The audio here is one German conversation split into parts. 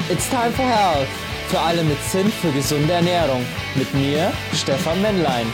It's time for health. Für alle mit Sinn für gesunde Ernährung. Mit mir, Stefan Männlein.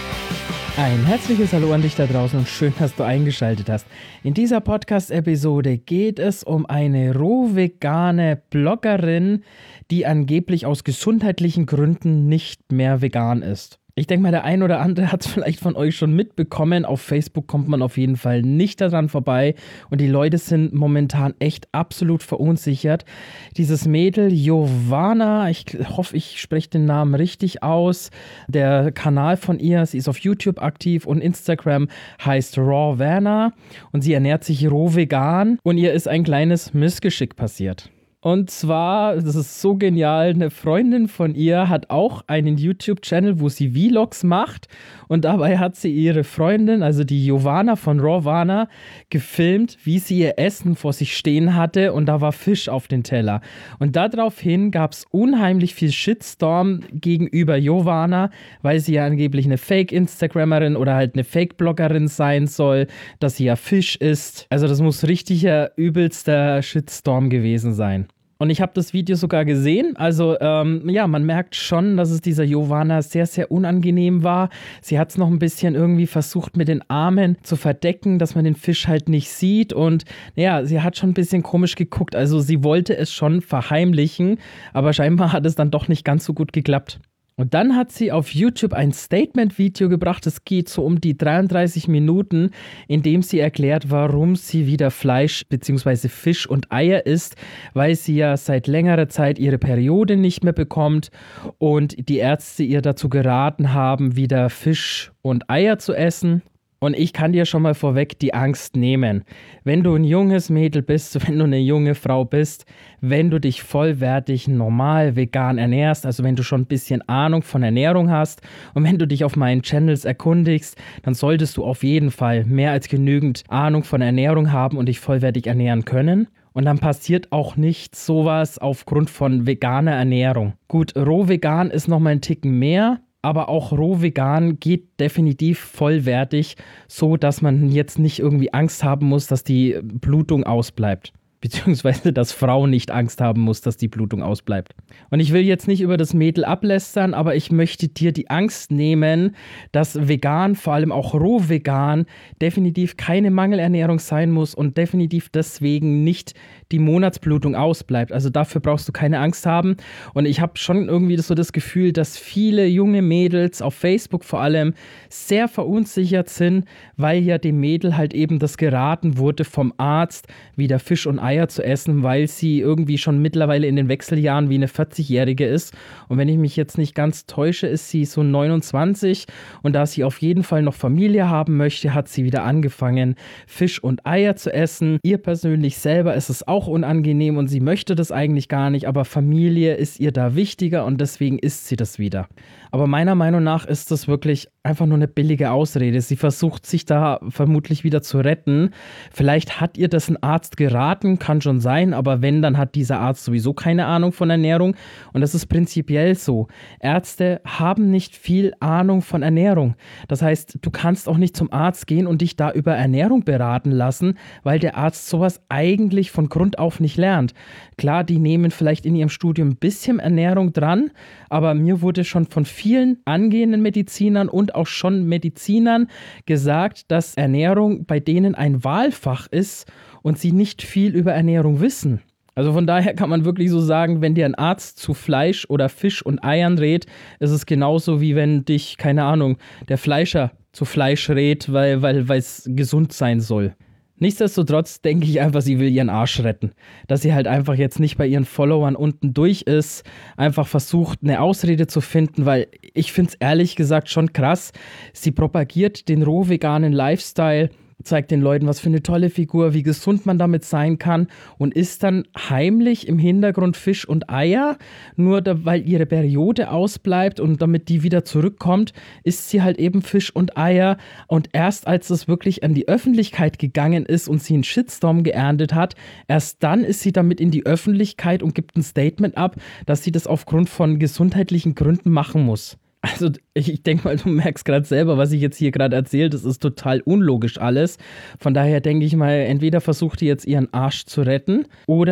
Ein herzliches Hallo an dich da draußen und schön, dass du eingeschaltet hast. In dieser Podcast-Episode geht es um eine roh-vegane Bloggerin, die angeblich aus gesundheitlichen Gründen nicht mehr vegan ist. Ich denke mal, der ein oder andere hat es vielleicht von euch schon mitbekommen. Auf Facebook kommt man auf jeden Fall nicht daran vorbei und die Leute sind momentan echt absolut verunsichert. Dieses Mädel, Jovana, ich hoffe, ich spreche den Namen richtig aus. Der Kanal von ihr, sie ist auf YouTube aktiv und Instagram heißt Rawvana und sie ernährt sich roh vegan und ihr ist ein kleines Missgeschick passiert. Und zwar, das ist so genial, eine Freundin von ihr hat auch einen YouTube-Channel, wo sie Vlogs macht und dabei hat sie ihre Freundin, also die Jovana von Rawvana, gefilmt, wie sie ihr Essen vor sich stehen hatte und da war Fisch auf dem Teller. Und daraufhin gab es unheimlich viel Shitstorm gegenüber Jovana, weil sie ja angeblich eine Fake-Instagrammerin oder halt eine Fake-Bloggerin sein soll, dass sie ja Fisch isst. Also das muss richtiger, übelster Shitstorm gewesen sein. Und ich habe das Video sogar gesehen, also man merkt schon, dass es dieser Jovana sehr, sehr unangenehm war. Sie hat es noch ein bisschen irgendwie versucht mit den Armen zu verdecken, dass man den Fisch halt nicht sieht und sie hat schon ein bisschen komisch geguckt, also sie wollte es schon verheimlichen, aber scheinbar hat es dann doch nicht ganz so gut geklappt. Und dann hat sie auf YouTube ein Statement-Video gebracht, es geht so um die 33 Minuten, in dem sie erklärt, warum sie wieder Fleisch bzw. Fisch und Eier isst, weil sie ja seit längerer Zeit ihre Periode nicht mehr bekommt und die Ärzte ihr dazu geraten haben, wieder Fisch und Eier zu essen. Und ich kann dir schon mal vorweg die Angst nehmen. Wenn du ein junges Mädel bist, wenn du eine junge Frau bist, wenn du dich vollwertig, normal, vegan ernährst, also wenn du schon ein bisschen Ahnung von Ernährung hast und wenn du dich auf meinen Channels erkundigst, dann solltest du auf jeden Fall mehr als genügend Ahnung von Ernährung haben und dich vollwertig ernähren können. Und dann passiert auch nicht sowas aufgrund von veganer Ernährung. Gut, roh vegan ist nochmal ein Ticken mehr. Aber auch roh vegan geht definitiv vollwertig, so dass man jetzt nicht irgendwie Angst haben muss, dass die Blutung ausbleibt. Beziehungsweise, dass Frau nicht Angst haben muss, dass die Blutung ausbleibt. Und ich will jetzt nicht über das Mädel ablästern, aber ich möchte dir die Angst nehmen, dass vegan, vor allem auch roh vegan, definitiv keine Mangelernährung sein muss und definitiv deswegen nicht die Monatsblutung ausbleibt. Also dafür brauchst du keine Angst haben. Und ich habe schon irgendwie so das Gefühl, dass viele junge Mädels auf Facebook vor allem sehr verunsichert sind, weil ja dem Mädel halt eben das geraten wurde vom Arzt, wieder Fisch und Eier zu essen, weil sie irgendwie schon mittlerweile in den Wechseljahren wie eine 40-Jährige ist. Und wenn ich mich jetzt nicht ganz täusche, ist sie so 29 und da sie auf jeden Fall noch Familie haben möchte, hat sie wieder angefangen, Fisch und Eier zu essen. Ihr persönlich selber ist es auch unangenehm und sie möchte das eigentlich gar nicht, aber Familie ist ihr da wichtiger und deswegen isst sie das wieder. Aber meiner Meinung nach ist das wirklich einfach nur eine billige Ausrede. Sie versucht sich da vermutlich wieder zu retten. Vielleicht hat ihr das ein Arzt geraten, kann schon sein, aber wenn, dann hat dieser Arzt sowieso keine Ahnung von Ernährung und das ist prinzipiell so. Ärzte haben nicht viel Ahnung von Ernährung. Das heißt, du kannst auch nicht zum Arzt gehen und dich da über Ernährung beraten lassen, weil der Arzt sowas eigentlich von Grund auf nicht lernt. Klar, die nehmen vielleicht in ihrem Studium ein bisschen Ernährung dran, aber mir wurde schon von vielen angehenden Medizinern und auch schon Medizinern gesagt, dass Ernährung bei denen ein Wahlfach ist und sie nicht viel über Ernährung wissen. Also von daher kann man wirklich so sagen, wenn dir ein Arzt zu Fleisch oder Fisch und Eiern rät, ist es genauso wie wenn dich, keine Ahnung, der Fleischer zu Fleisch rät, weil es gesund sein soll. Nichtsdestotrotz denke ich einfach, sie will ihren Arsch retten. Dass sie halt einfach jetzt nicht bei ihren Followern unten durch ist, einfach versucht, eine Ausrede zu finden, weil ich finde es ehrlich gesagt schon krass. Sie propagiert den roh-veganen Lifestyle, zeigt den Leuten, was für eine tolle Figur, wie gesund man damit sein kann und isst dann heimlich im Hintergrund Fisch und Eier, nur weil ihre Periode ausbleibt und damit die wieder zurückkommt, isst sie halt eben Fisch und Eier und erst als es wirklich an die Öffentlichkeit gegangen ist und sie einen Shitstorm geerntet hat, erst dann ist sie damit in die Öffentlichkeit und gibt ein Statement ab, dass sie das aufgrund von gesundheitlichen Gründen machen muss. Also ich denke mal, du merkst gerade selber, was ich jetzt hier gerade erzähle, das ist total unlogisch alles. Von daher denke ich mal, entweder versucht die jetzt ihren Arsch zu retten oder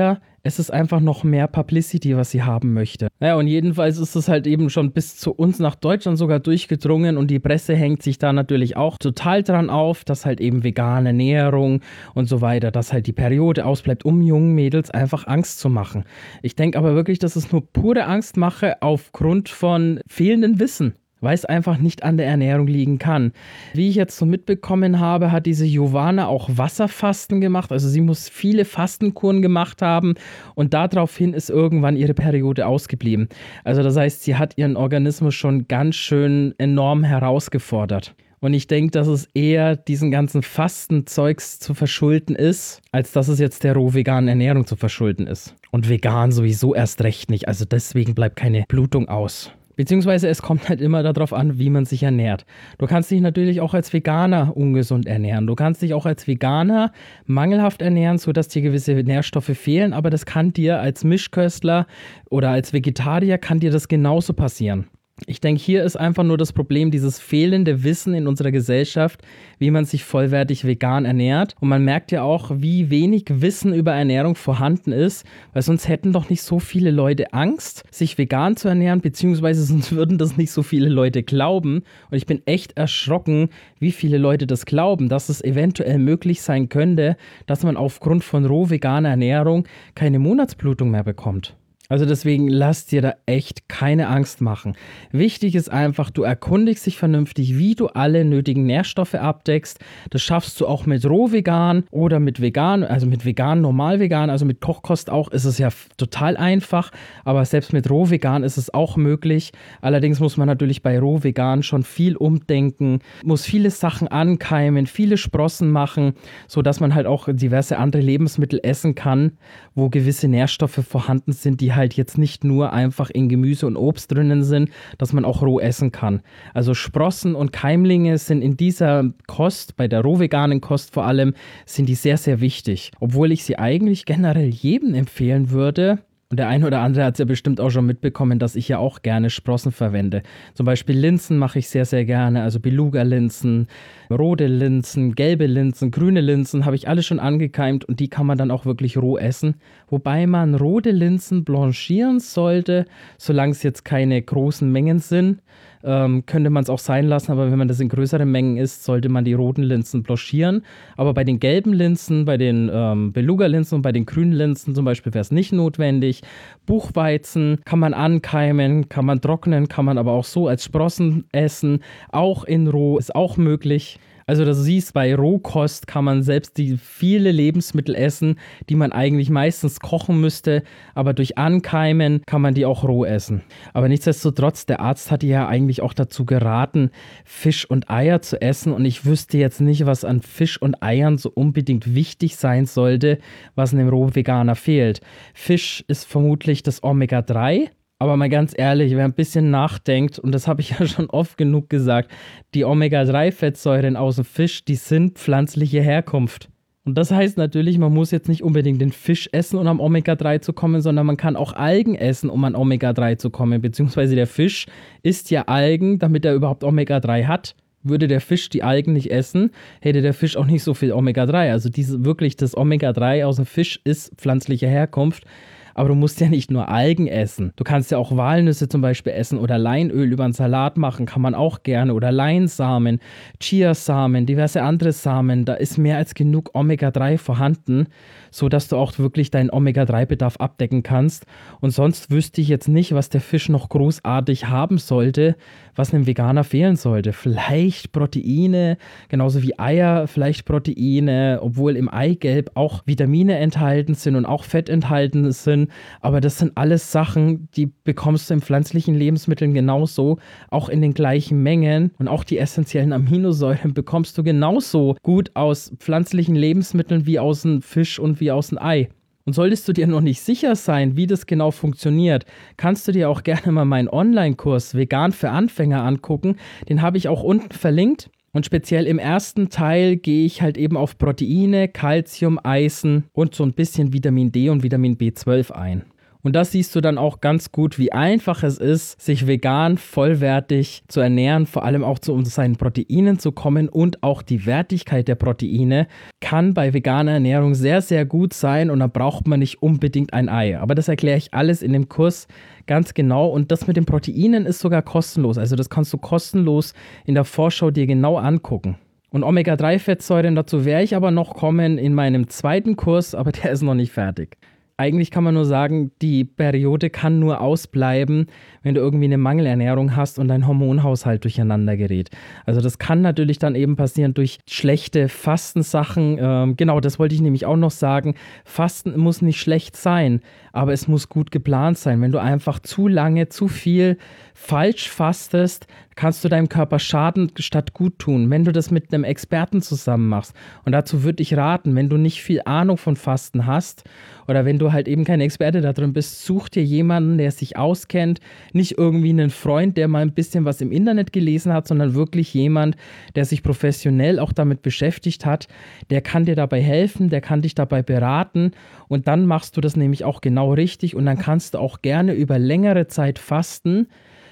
Es ist einfach noch mehr Publicity, was sie haben möchte. Naja, und jedenfalls ist es halt eben schon bis zu uns nach Deutschland sogar durchgedrungen und die Presse hängt sich da natürlich auch total dran auf, dass halt eben vegane Ernährung und so weiter, dass halt die Periode ausbleibt, um jungen Mädels einfach Angst zu machen. Ich denke aber wirklich, dass es nur pure Angstmache aufgrund von fehlendem Wissen, weil es einfach nicht an der Ernährung liegen kann. Wie ich jetzt so mitbekommen habe, hat diese Jovana auch Wasserfasten gemacht. Also sie muss viele Fastenkuren gemacht haben und daraufhin ist irgendwann ihre Periode ausgeblieben. Also das heißt, sie hat ihren Organismus schon ganz schön enorm herausgefordert. Und ich denke, dass es eher diesen ganzen Fastenzeugs zu verschulden ist, als dass es jetzt der roh-veganen Ernährung zu verschulden ist. Und vegan sowieso erst recht nicht. Also deswegen bleibt keine Blutung aus. Beziehungsweise es kommt halt immer darauf an, wie man sich ernährt. Du kannst dich natürlich auch als Veganer ungesund ernähren. Du kannst dich auch als Veganer mangelhaft ernähren, sodass dir gewisse Nährstoffe fehlen. Aber das kann dir als Mischköstler oder als Vegetarier kann dir das genauso passieren. Ich denke, hier ist einfach nur das Problem, dieses fehlende Wissen in unserer Gesellschaft, wie man sich vollwertig vegan ernährt. Und man merkt ja auch, wie wenig Wissen über Ernährung vorhanden ist, weil sonst hätten doch nicht so viele Leute Angst, sich vegan zu ernähren, beziehungsweise sonst würden das nicht so viele Leute glauben. Und ich bin echt erschrocken, wie viele Leute das glauben, dass es eventuell möglich sein könnte, dass man aufgrund von roh veganer Ernährung keine Monatsblutung mehr bekommt. Also deswegen lass dir da echt keine Angst machen. Wichtig ist einfach, du erkundigst dich vernünftig, wie du alle nötigen Nährstoffe abdeckst. Das schaffst du auch mit Rohvegan oder mit vegan, also mit vegan, normal vegan, also mit Kochkost auch, ist es ja total einfach. Aber selbst mit Rohvegan ist es auch möglich. Allerdings muss man natürlich bei Rohvegan schon viel umdenken, muss viele Sachen ankeimen, viele Sprossen machen, sodass man halt auch diverse andere Lebensmittel essen kann, wo gewisse Nährstoffe vorhanden sind, die halt jetzt nicht nur einfach in Gemüse und Obst drinnen sind, dass man auch roh essen kann. Also Sprossen und Keimlinge sind in dieser Kost, bei der rohveganen Kost vor allem, sind die sehr, sehr wichtig. Obwohl ich sie eigentlich generell jedem empfehlen würde. Und der eine oder andere hat es ja bestimmt auch schon mitbekommen, dass ich ja auch gerne Sprossen verwende. Zum Beispiel Linsen mache ich sehr, sehr gerne. Also Beluga-Linsen, rote Linsen, gelbe Linsen, grüne Linsen habe ich alle schon angekeimt und die kann man dann auch wirklich roh essen. Wobei man rote Linsen blanchieren sollte, solange es jetzt keine großen Mengen sind. Könnte man es auch sein lassen, aber wenn man das in größeren Mengen isst, sollte man die roten Linsen blanchieren. Aber bei den gelben Linsen, bei den Beluga-Linsen und bei den grünen Linsen zum Beispiel wäre es nicht notwendig. Buchweizen kann man ankeimen, kann man trocknen, kann man aber auch so als Sprossen essen. Auch in roh ist auch möglich. Also du siehst, bei Rohkost kann man selbst die viele Lebensmittel essen, die man eigentlich meistens kochen müsste, aber durch Ankeimen kann man die auch roh essen. Aber nichtsdestotrotz, der Arzt hat dir ja eigentlich auch dazu geraten, Fisch und Eier zu essen und ich wüsste jetzt nicht, was an Fisch und Eiern so unbedingt wichtig sein sollte, was einem Rohveganer fehlt. Fisch ist vermutlich das Omega-3. Aber mal ganz ehrlich, wer ein bisschen nachdenkt, und das habe ich ja schon oft genug gesagt, die Omega-3-Fettsäuren aus dem Fisch, die sind pflanzliche Herkunft. Und das heißt natürlich, man muss jetzt nicht unbedingt den Fisch essen, um am Omega-3 zu kommen, sondern man kann auch Algen essen, um an Omega-3 zu kommen. Beziehungsweise der Fisch isst ja Algen, damit er überhaupt Omega-3 hat. Würde der Fisch die Algen nicht essen, hätte der Fisch auch nicht so viel Omega-3. Also wirklich das Omega-3 aus dem Fisch ist pflanzliche Herkunft. Aber du musst ja nicht nur Algen essen. Du kannst ja auch Walnüsse zum Beispiel essen oder Leinöl über einen Salat machen, kann man auch gerne. Oder Leinsamen, Chiasamen, diverse andere Samen. Da ist mehr als genug Omega-3 vorhanden, sodass du auch wirklich deinen Omega-3-Bedarf abdecken kannst. Und sonst wüsste ich jetzt nicht, was der Fisch noch großartig haben sollte, was einem Veganer fehlen sollte. Vielleicht Proteine, genauso wie Eier, vielleicht Proteine, obwohl im Eigelb auch Vitamine enthalten sind und auch Fett enthalten sind. Aber das sind alles Sachen, die bekommst du in pflanzlichen Lebensmitteln genauso, auch in den gleichen Mengen. Und auch die essentiellen Aminosäuren bekommst du genauso gut aus pflanzlichen Lebensmitteln wie aus dem Fisch und wie aus dem Ei. Und solltest du dir noch nicht sicher sein, wie das genau funktioniert, kannst du dir auch gerne mal meinen Online-Kurs Vegan für Anfänger angucken. Den habe ich auch unten verlinkt. Und speziell im ersten Teil gehe ich halt eben auf Proteine, Calcium, Eisen und so ein bisschen Vitamin D und Vitamin B12 ein. Und das siehst du dann auch ganz gut, wie einfach es ist, sich vegan vollwertig zu ernähren, vor allem auch zu seinen Proteinen zu kommen, und auch die Wertigkeit der Proteine kann bei veganer Ernährung sehr, sehr gut sein, und da braucht man nicht unbedingt ein Ei. Aber das erkläre ich alles in dem Kurs ganz genau, und das mit den Proteinen ist sogar kostenlos. Also das kannst du kostenlos in der Vorschau dir genau angucken. Und Omega-3-Fettsäuren, dazu werde ich aber noch kommen in meinem zweiten Kurs, aber der ist noch nicht fertig. Eigentlich kann man nur sagen, die Periode kann nur ausbleiben, wenn du irgendwie eine Mangelernährung hast und dein Hormonhaushalt durcheinander gerät. Also das kann natürlich dann eben passieren durch schlechte Fastensachen. Genau, das wollte ich nämlich auch noch sagen. Fasten muss nicht schlecht sein, aber es muss gut geplant sein. Wenn du einfach zu lange, zu viel falsch fastest, kannst du deinem Körper schaden statt gut tun. Wenn du das mit einem Experten zusammen machst, und dazu würde ich raten, wenn du nicht viel Ahnung von Fasten hast oder wenn du halt eben kein Experte da drin bist, such dir jemanden, der sich auskennt, nicht irgendwie einen Freund, der mal ein bisschen was im Internet gelesen hat, sondern wirklich jemand, der sich professionell auch damit beschäftigt hat, der kann dir dabei helfen, der kann dich dabei beraten, und dann machst du das nämlich auch genau richtig, und dann kannst du auch gerne über längere Zeit fasten.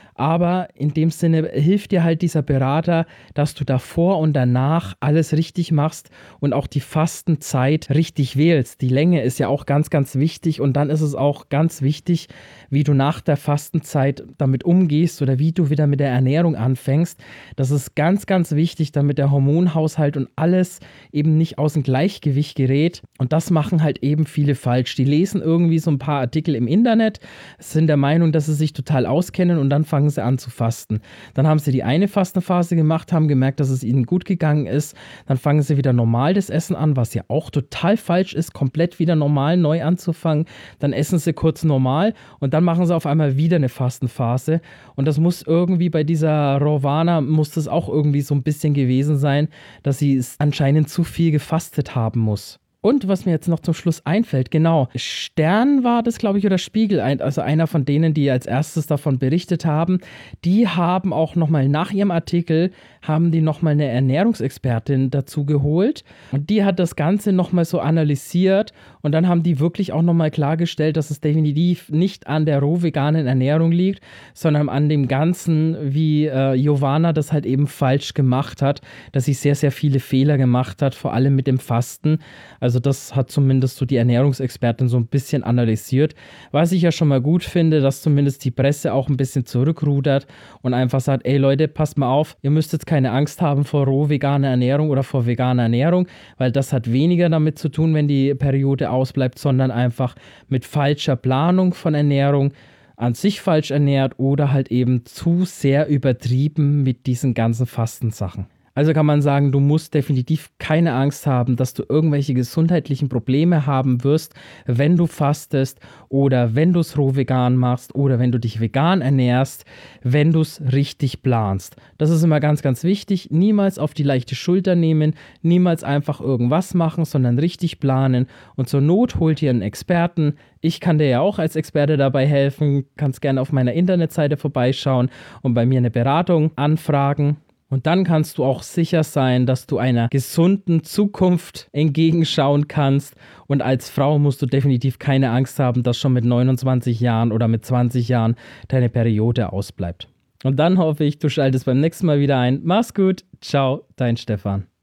Aber in dem Sinne hilft dir halt dieser Berater, dass du davor und danach alles richtig machst und auch die Fastenzeit richtig wählst. Die Länge ist ja auch ganz, ganz wichtig, und dann ist es auch ganz wichtig, wie du nach der Fastenzeit damit umgehst oder wie du wieder mit der Ernährung anfängst. Das ist ganz, ganz wichtig, damit der Hormonhaushalt und alles eben nicht aus dem Gleichgewicht gerät, und das machen halt eben viele falsch. Die lesen irgendwie so ein paar Artikel im Internet, sind der Meinung, dass sie sich total auskennen, und dann fangen sie an zu fasten. Dann haben sie die eine Fastenphase gemacht, haben gemerkt, dass es ihnen gut gegangen ist. Dann fangen sie wieder normal das Essen an, was ja auch total falsch ist, komplett wieder normal neu anzufangen. Dann essen sie kurz normal, und dann machen sie auf einmal wieder eine Fastenphase. Und das muss irgendwie bei dieser Rovana, muss das auch irgendwie so ein bisschen gewesen sein, dass sie anscheinend zu viel gefastet haben muss. Und was mir jetzt noch zum Schluss einfällt, genau, Stern war das, glaube ich, oder Spiegel, also einer von denen, die als erstes davon berichtet haben, die haben auch nochmal nach ihrem Artikel, haben die nochmal eine Ernährungsexpertin dazu geholt, und die hat das Ganze nochmal so analysiert, und dann haben die wirklich auch nochmal klargestellt, dass es definitiv nicht an der roh veganen Ernährung liegt, sondern an dem Ganzen, wie Jovana das halt eben falsch gemacht hat, dass sie sehr, sehr viele Fehler gemacht hat, vor allem mit dem Fasten. Also das hat zumindest so die Ernährungsexpertin so ein bisschen analysiert. Was ich ja schon mal gut finde, dass zumindest die Presse auch ein bisschen zurückrudert und einfach sagt, ey Leute, passt mal auf, ihr müsst jetzt keine Angst haben vor roh veganer Ernährung oder vor veganer Ernährung, weil das hat weniger damit zu tun, wenn die Periode ausbleibt, sondern einfach mit falscher Planung von Ernährung, an sich falsch ernährt oder halt eben zu sehr übertrieben mit diesen ganzen Fastensachen. Also kann man sagen, du musst definitiv keine Angst haben, dass du irgendwelche gesundheitlichen Probleme haben wirst, wenn du fastest oder wenn du es roh vegan machst oder wenn du dich vegan ernährst, wenn du es richtig planst. Das ist immer ganz, ganz wichtig. Niemals auf die leichte Schulter nehmen, niemals einfach irgendwas machen, sondern richtig planen, und zur Not holt ihr einen Experten. Ich kann dir ja auch als Experte dabei helfen. Kannst gerne auf meiner Internetseite vorbeischauen und bei mir eine Beratung anfragen. Und dann kannst du auch sicher sein, dass du einer gesunden Zukunft entgegenschauen kannst. Und als Frau musst du definitiv keine Angst haben, dass schon mit 29 Jahren oder mit 20 Jahren deine Periode ausbleibt. Und dann hoffe ich, du schaltest beim nächsten Mal wieder ein. Mach's gut. Ciao, dein Stefan.